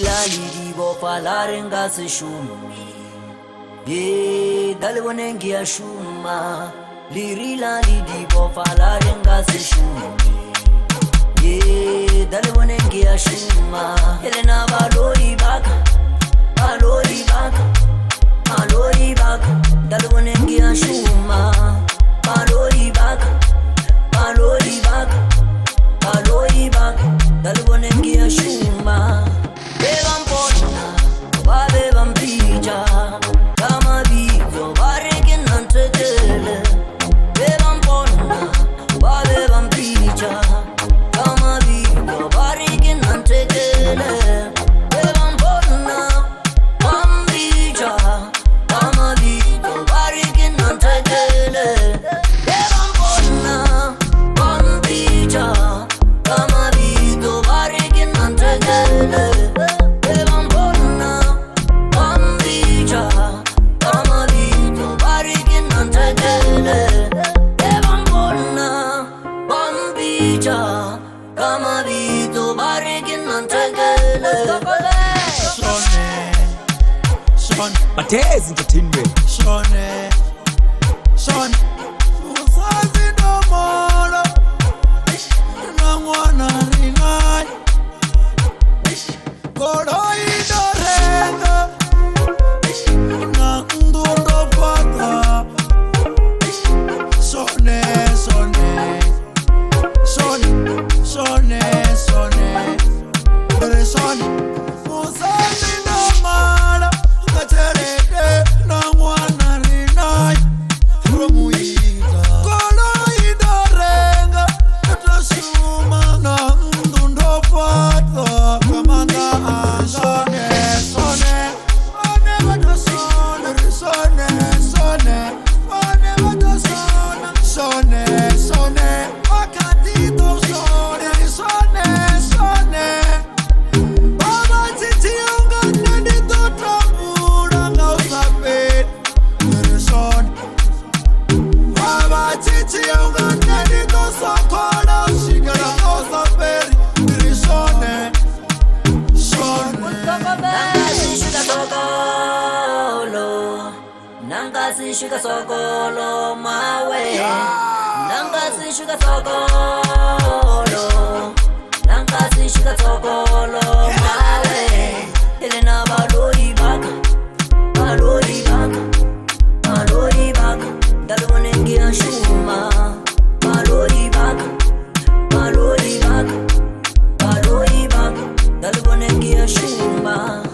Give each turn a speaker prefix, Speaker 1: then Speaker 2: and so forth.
Speaker 1: lidi bo falarenga se shumi. Ye dalwonengi ya shuma. Lidi bo falarenga se shumi. Ye dalwonengi ya shuma. Helena balori baka. Balori baka. Balori baka. Dalwonengi ya shuma. Balori baka. Balori baka. Balori baka. Dalwonengi ya shuma. Beban pona, wa beban pija. Kama bizo bareke nantetele. Beban pona, wa beban pija. Kama bizo bareke nantetele. Beban pona, wambija. Kama bizo bareke nantetele. Beban pona, wambija. Kama bizo bareke nantetele. Kama vitu bariki nantegele.
Speaker 2: Son Matez Entertainment. Son Usazi no moro Nangwana ringai Koroi dorenga Nandundo pata Sone Usazi no mala Katereke Nangwana rinai Rumuita Kolo idarenga Natasuma Nandundo pata Kamanda Sone One vata Sone Wakatito Sone Baba titi unga nandi tutambura nga usapet Sone Baba titi unga nandi tusakola Shigara nga usapet Sone
Speaker 1: Nangasi shuka sokolo mawe. Nangasi shuka sokolo. Nangasi shuka sokolo mawe. Helena balori baka. Balori baka. Balori baka. Dalwonengi ya shuma. Balori baka. Balori baka. Balori baka. Dalwonengi ya shuma.